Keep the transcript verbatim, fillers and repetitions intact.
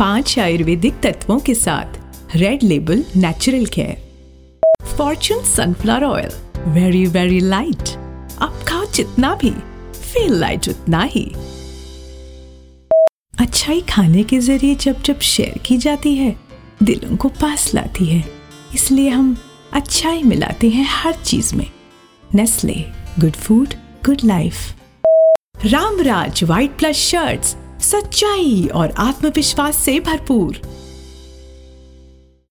पांच आयुर्वेदिक तत्वों के साथ red label natural care. Fortune sunflower oil, very very light. आप खाओ जितना भी, फील लाइट उतना ही। अच्छाई खाने के जरिए जब जब शेयर की जाती है, दिलों को पास लाती है। इसलिए हम अच्छाई मिलाते हैं हर चीज में। Nestle, good food good life. Ramraj white plus shirts सच्चाई और आत्मविश्वास से भरपूर।